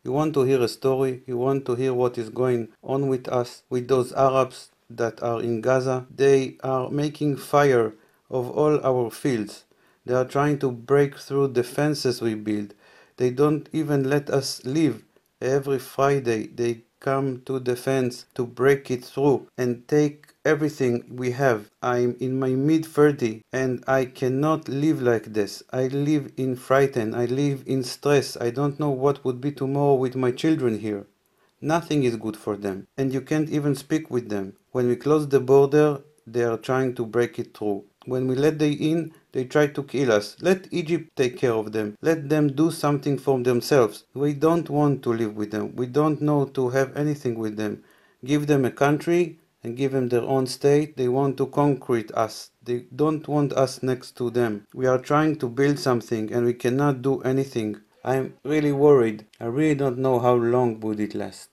You want to hear a story? You want to hear what is going on with us, with those Arabs that are in Gaza? They are making fire of all our fields. They are trying to break through the fences we build. They don't even let us live. Every Friday they come to the fence to break it through and take everything we have. I'm in my mid 30 and I cannot live like this. I live in frighten. I live in stress. I don't know what would be tomorrow with my children here. Nothing is good for them, and you can't even speak with them. When we close the border, they are trying to break it through. When we let them in, they try to kill us. Let Egypt take care of them. Let them do something for themselves. We don't want to live with them. We don't know to have anything with them. Give them a country and give them their own state. They want to concrete us. They don't want us next to them. We are trying to build something and we cannot do anything. I'm really worried. I really don't know how long would it last.